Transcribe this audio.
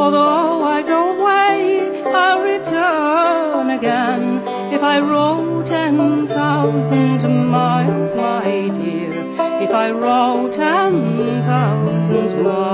although I go away, I'll return again. If I row 10,000 miles, my dear, if I row 10,000 miles.